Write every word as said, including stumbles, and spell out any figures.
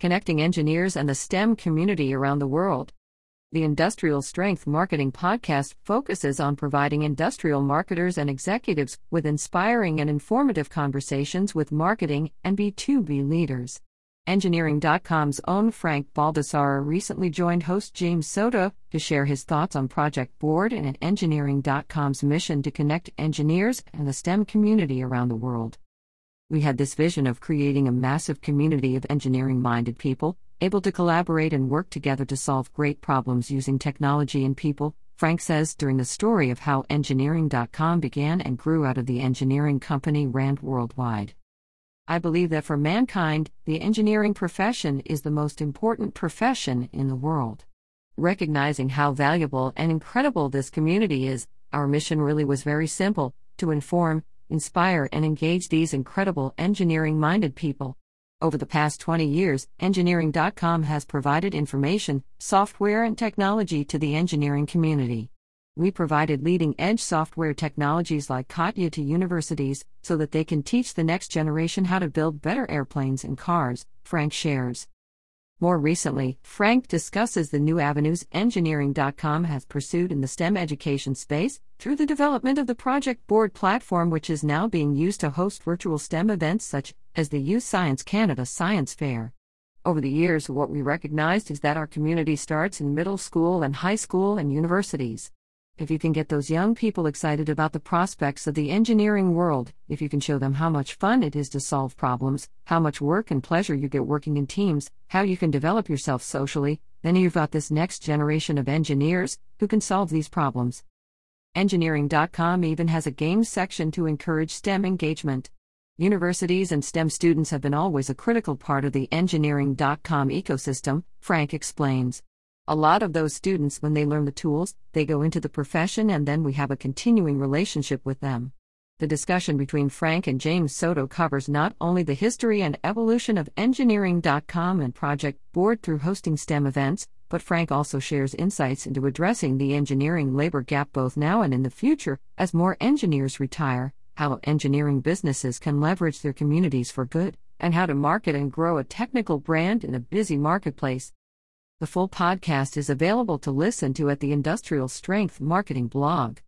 connecting engineers and the STEM community around the world. The Industrial Strength Marketing Podcast focuses on providing industrial marketers and executives with inspiring and informative conversations with marketing and B two B leaders. Engineering dot com's own Frank Baldassarre recently joined host James Soto to share his thoughts on Project Board and Engineering dot com's mission to connect engineers and the STEM community around the world. We had this vision of creating a massive community of engineering-minded people, able to collaborate and work together to solve great problems using technology and people, Frank says during the story of how Engineering dot com began and grew out of the engineering company Rand Worldwide. I believe that for mankind, the engineering profession is the most important profession in the world. Recognizing how valuable and incredible this community is, our mission really was very simple: to inform, inspire, and engage these incredible engineering-minded people. Over the past twenty years, Engineering dot com has provided information, software, and technology to the engineering community. We provided leading-edge software technologies like CATIA to universities so that they can teach the next generation how to build better airplanes and cars, Frank shares. More recently, Frank discusses the new avenues Engineering dot com has pursued in the STEM education space through the development of the Project Board platform, which is now being used to host virtual STEM events such as the Youth Science Canada Science Fair. Over the years, what we recognized is that our community starts in middle school and high school and universities. If you can get those young people excited about the prospects of the engineering world, if you can show them how much fun it is to solve problems, how much work and pleasure you get working in teams, how you can develop yourself socially, then you've got this next generation of engineers who can solve these problems. Engineering dot com even has a games section to encourage STEM engagement. Universities and STEM students have been always a critical part of the Engineering dot com ecosystem, Frank explains. A lot of those students, when they learn the tools, they go into the profession and then we have a continuing relationship with them. The discussion between Frank and James Soto covers not only the history and evolution of Engineering dot com and Project Board through hosting STEM events, but Frank also shares insights into addressing the engineering labor gap both now and in the future, as more engineers retire, how engineering businesses can leverage their communities for good, and how to market and grow a technical brand in a busy marketplace. The full podcast is available to listen to at the Industrial Strength Marketing blog.